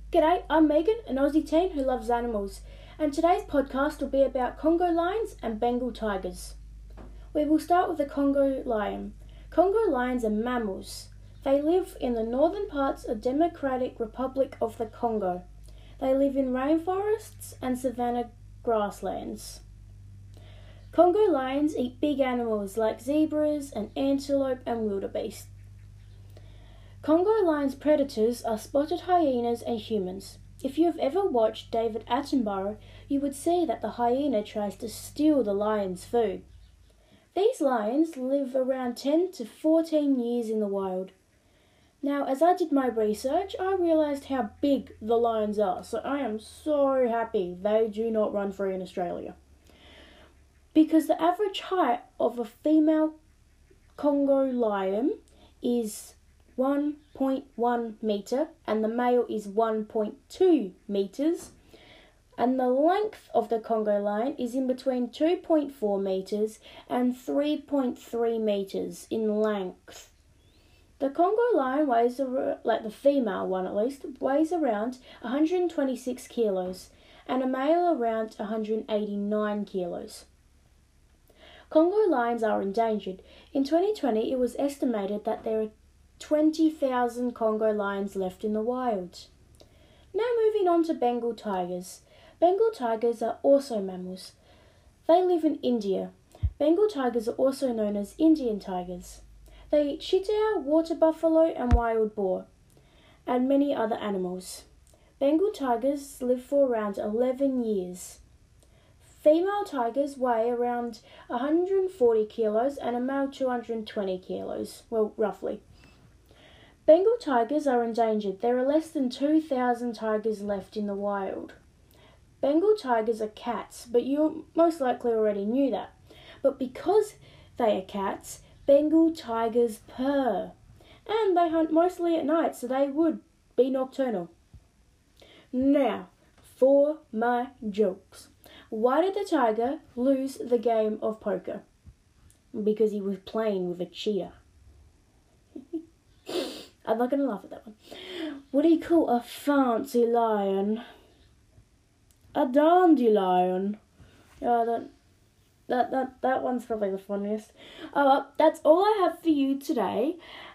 G'day, I'm Megan, an Aussie teen who loves animals, and today's podcast will be about Congo lions and Bengal tigers. We will start with the Congo lion. Congo lions are mammals. They live in the northern parts of Democratic Republic of the Congo. They live in rainforests and savanna grasslands. Congo lions eat big animals like zebras and antelope and wildebeest. Congo lions' predators are spotted hyenas and humans. If you have ever watched David Attenborough, you would see that the hyena tries to steal the lion's food. These lions live around 10 to 14 years in the wild. Now, as I did my research, I realised how big the lions are, so I am so happy they do not run free in Australia. Because the average height of a female Congo lion is 1.1 metre and the male is 1.2 metres, and the length of the Congo lion is in between 2.4 metres and 3.3 metres in length. The Congo lion weighs, like the female one at least, weighs around 126 kilos and a male around 189 kilos. Congo lions are endangered. In 2020, it was estimated that there are 20,000 Congo lions left in the wild. Now moving on to Bengal tigers. Bengal tigers are also mammals. They live in India. Bengal tigers are also known as Indian tigers. They eat cheetah, water buffalo and wild boar, and many other animals. Bengal tigers live for around 11 years. Female tigers weigh around 140 kilos and a male 220 kilos, well, roughly. Bengal tigers are endangered. There are less than 2,000 tigers left in the wild. Bengal tigers are cats, but you most likely already knew that. But because they are cats, Bengal tigers purr. And they hunt mostly at night, so they would be nocturnal. Now, for my jokes. Why did the tiger lose the game of poker? Because he was playing with a cheetah. I'm not going to laugh at that one. What do you call a fancy lion? A dandelion. That one's probably the funniest. Oh, well, that's all I have for you today.